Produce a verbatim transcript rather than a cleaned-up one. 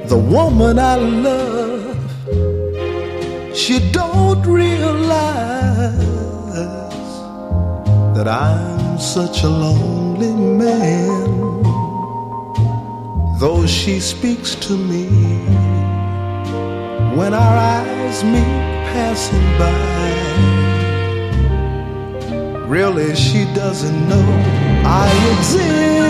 the woman I love, she don't realize that I'm such a lonely man. Though she speaks to me when our eyes meet passing by, really she doesn't know I exist.